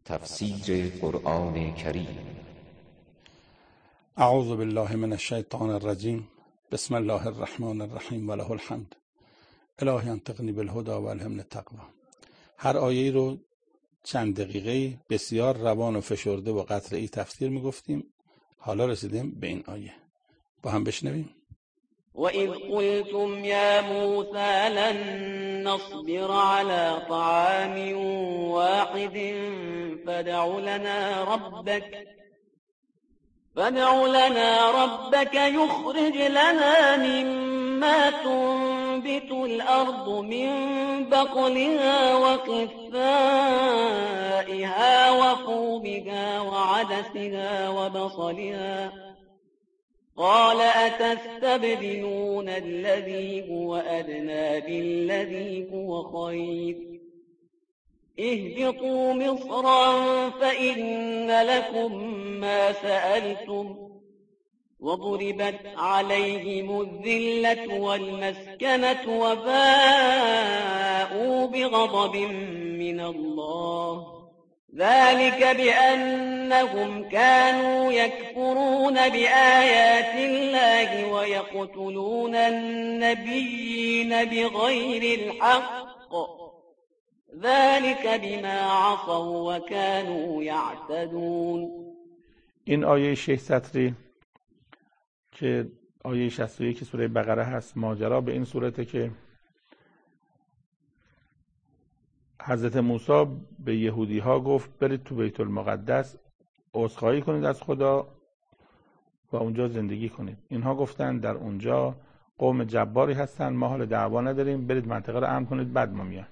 تفسیر قرآن کریم. اعوذ بالله من الشیطان الرجیم. بسم الله الرحمن الرحیم و له الحمد. الهی انطقنی بالهدی و الهمنی التقوی. هر آیه رو چند دقیقه بسیار روان و فشرده و قطعی تفسیر میگفتیم. حالا رسیدیم به این آیه، با هم بشنویم. وَإِذْ قُلْتُمْ يَا مُوسَى لَن نَّصْبِرَ عَلَىٰ طَعَامٍ وَاحِدٍ فَادْعُ لَنَا رَبَّكَ يُخْرِجْ لَنَا مِمَّا تُنبِتُ الْأَرْضُ مِن بَقْلِهَا وَقِثَّائِهَا وَفُومِهَا وَعَدَسِهَا وَبَصَلِهَا قال أتستبدلون الذي هو أدنى بالذي هو خير اهبطوا مصرا فإن لكم ما سألتم وضربت عليهم الذلة والمسكنة وباءوا بغضب من الله ذلك بأنهم كانوا يكفرون بآيات الله ويقتلون النبيين بغير الحق ذلك بما عصوا وكانوا يعتدون. این آیه 6 سطری که آیه 61 سوره بقره هست، ماجرا به این صورته که حضرت موسی به یهودی ها گفت برید تو بیت المقدس عذرخواهی کنید از خدا و اونجا زندگی کنید. اینها گفتن در اونجا قوم جباری هستن، ما حال دعوا نداریم، برید منطقه رو امن کنید بعد ما میایم.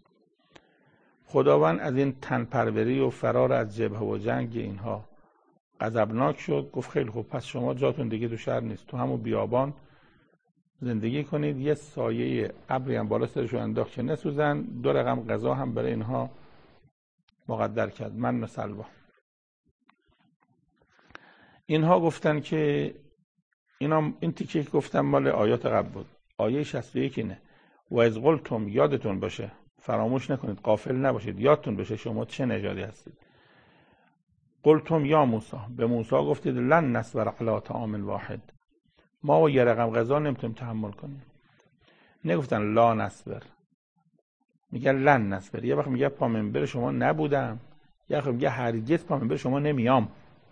خداوند از این تنپروری و فرار از جبهه و جنگ اینها غضبناک شد، گفت خیلی خوب، پس شما جاتون دیگه تو شهر نیست، تو همون بیابان زندگی کنید. یه سایه ابری هم بالا سرشون انداخت که نسوزن. 2 رقم غذا هم برای اینها مقدر کرد، من و سلوا. اینها گفتن که این تیکه که گفتم مال آیات قبل بود. آیه 61 اینه و از قلتم، یادتون باشه، فراموش نکنید، غافل نباشید، یادتون باشه شما چه نژادی هستید. قلتم یا موسی، به موسی گفتید لن نصبر علی طعام واحد، ما و 1 رقم غذا نمیتونیم تحمل کنیم. نگفتن لا نصبر، میگن لن نصبر. یه وقت میگه پا منبر شما نبودم، یه وقت میگه هرگز پا منبر شما نمیام،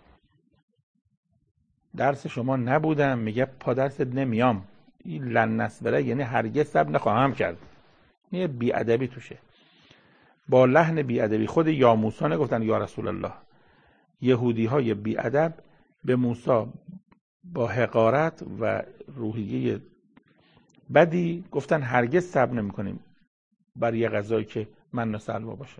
درس شما نبودم، میگه پا درست نمیام. این لن نصبره یعنی هرگز صبر نخواهم کرد. یه بی‌ادبی توشه، با لحن بی‌ادبی. خود یا موسی نگفتن یا رسول الله. یهودی های بی‌ادب به موسی با حقارت و روحیه بدی گفتن هرگز صبر نمی‌کنیم بر یه غذایی که من و سلوا باشه.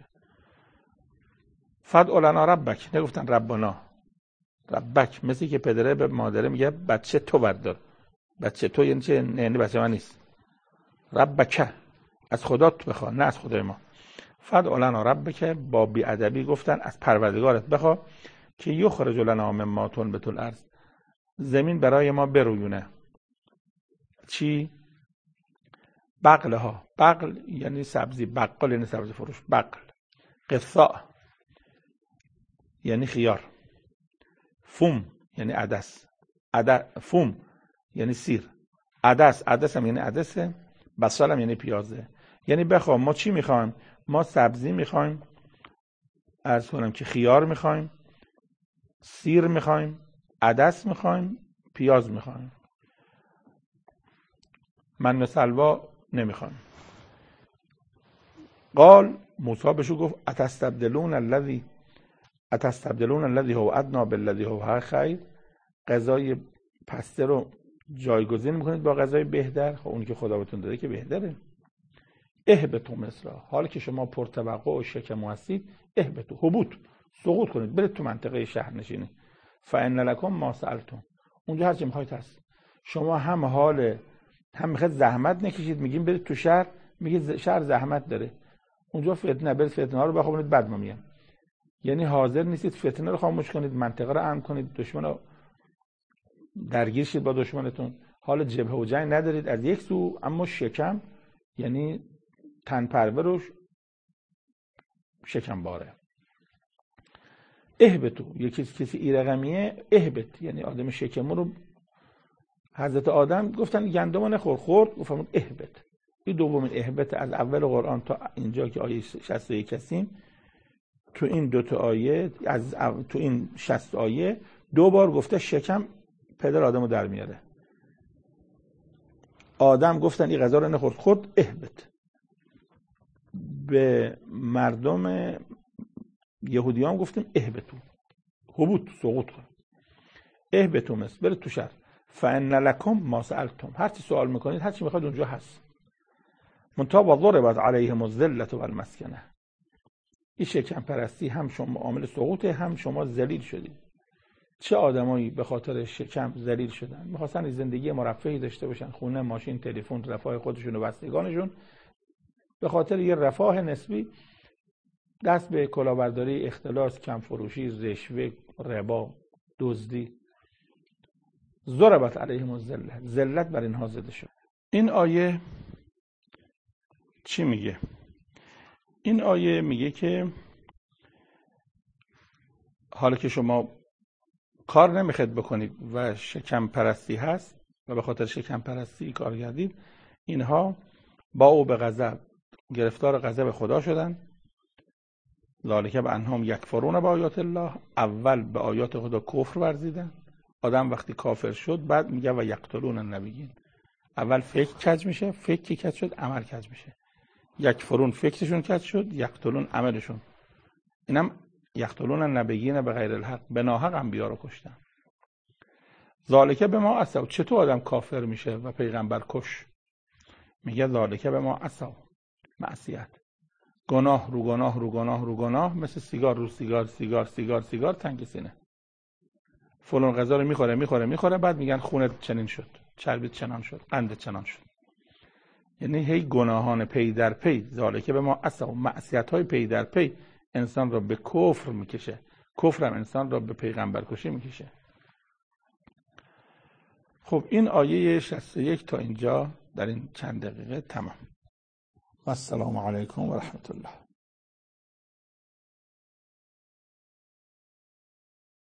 فدع لنا ربک، نگفتن ربنا. ربک مثل که پدره به مادره میگه بچه تو بردار. بچه تو یعنی چه؟ یعنی بچه من نیست. ربک، از خدا تو بخوا، نه از خدای ما. فدع لنا ربک، با بی‌ادبی گفتن از پروردگارت بخوا که یخرج لنا مما تنبت الارض، زمین برای ما برویونه. چی؟ بقلها. بقل یعنی سبزی، بقال یعنی سبزی فروش. بقل. قثاء یعنی خیار. فوم یعنی عدس. فوم یعنی سیر. عدس هم یعنی عدسه. بصل هم یعنی پیازه. یعنی بخوام ما چی میخوایم؟ ما سبزی میخوایم، عرض کنم که خیار میخوایم، سیر میخوایم، عدس میخوایم، پیاز میخوایم. من و سلوا نمیخوایم. قال، موسی بهشو گفت اتستبدلون الذی هو ادنی بالذی هو خیر، غذای پسته رو جایگزین میکنید با غذای بهتر. خب اون که خدا بهتون داده که بهتره. اهبطوا مصر، حالا که شما پرتوقع و شکم هستید، اهبطوا، هبوط، سقوط کنید، برید تو منطقه شهر نشینی. فان لکم ما سألتم، اونجا هر چی میخواید هست. شما هم میخواید زحمت نکشید، میگیم برید تو شهر، میگید شهر زحمت داره، اونجا فتنه، برید فتنه ها رو بخوابونید بعد ما میام. یعنی حاضر نیستید فتنه رو خاموش کنید، منطقه رو امن کنید، دشمن رو درگیر شید با دشمنتون. حال جبهه و جنگ ندارید از یک سو، اما شکم یعنی تن پرور و شکم باره. اهبتو، یکی کسی ای رقمیه، اهبت یعنی آدم شکمو رو حضرت آدم گفتن گندمو نخور، خورد، گفتن اهبت. این دومین اهبت از اول قرآن تا اینجا که آیه 61 هستیم، تو این دو تا آیه تو این 60 آیه 2 بار گفته شکم پدر آدمو در میاره. آدم گفتن این غذا رو نخورد، خود اهبت. به مردم یهودیان گفتیم اهبتو، هبوط، سقوط کن. اهبتو مثل برید تو شهر، فان لکم ما سألتم، هر چی سوال میکنید هر چی میخواید اونجا هست. منتها و ضربت علیهم الذلة والمسکنه، این شکم پرستی هم شما عامل سقوطه، هم شما ذلیل شدید. چه آدمایی به خاطر شکم ذلیل شدن؟ می‌خواستن زندگی مرفهی داشته باشن، خونه، ماشین، تلفن، رفاه خودشون و بستگانشون، به خاطر یه رفاه نسبی دست به کلاهبرداری، اختلاس، کم فروشی، رشوه، ربا، دزدی. ضربت علیهم الذلة، ذلت بر اینها زده شد. این آیه چی میگه؟ این آیه میگه که حالا که شما کار نمیخواید بکنید و شکم پرستی هست و به خاطر شکم پرستی کار کردید، اینها با او به غضب، گرفتار غضب خدا شدن. ذالک بانهم یکفرون بآیات الله، اول به آیات خدا کفر ورزیدن. آدم وقتی کافر شد بعد میگه و یقتلون النبیین، اول فکر کج میشه، فکر کج شد عمل کج میشه. یکفرون فکرشون کج شد، یقتلون عملشون. اینم یقتلون النبیین به غیر الحق، به ناحق انبیا رو کشتن. ذالک به ما عصوا، چطور آدم کافر میشه و پیغمبر کش؟ میگه ذالک به ما عصوا، معصیت، گناه رو گناه رو گناه رو گناه، مثل سیگار رو سیگار، سیگار سیگار سیگار، تنگ سینه. فلان غذا رو میخوره بعد میگن خونت چنین شد، چربیت چنان شد، قندت چنان شد. یعنی هی گناهان پی در پی، ذالک به ما عصوا، معصیت های پی در پی انسان را به کفر میکشه. کفر هم انسان را به پیغمبر کشی میکشه. خب این آیه 61 تا اینجا در این چند دقیقه تمام. و السلام علیکم و رحمت الله.